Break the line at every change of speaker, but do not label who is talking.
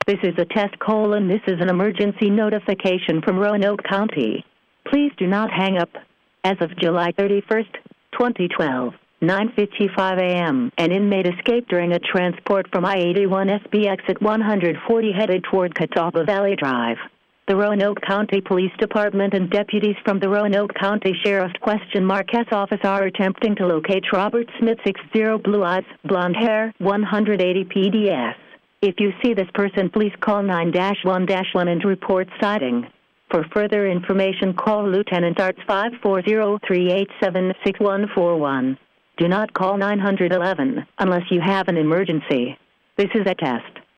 This is a test colon. This is an emergency notification from Roanoke County. Please do not hang up. As of July 31st, 2012, 9:55 a.m., an inmate escaped during a transport from I-81 SB exit 140 headed toward Catawba Valley Drive. The Roanoke County Police Department and deputies from the Roanoke County Sheriff's S office are attempting to locate Robert Smith, 60, blue eyes, blonde hair, 180 PDS. If you see this person, please call 9-1-1 and report sighting. For further information, call Lieutenant Arts 540-387-6141. Do not call 911 unless you have an emergency. This is a test.